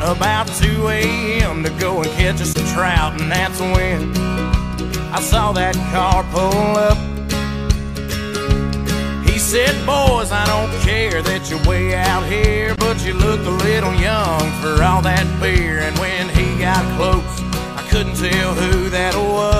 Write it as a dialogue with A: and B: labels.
A: about 2 a.m. to go and catch us some trout, and that's when I saw that car pull up. He said, boys, I don't care that you're way out here, but you look a little young for all that beer. And when he got close, I couldn't tell who that was.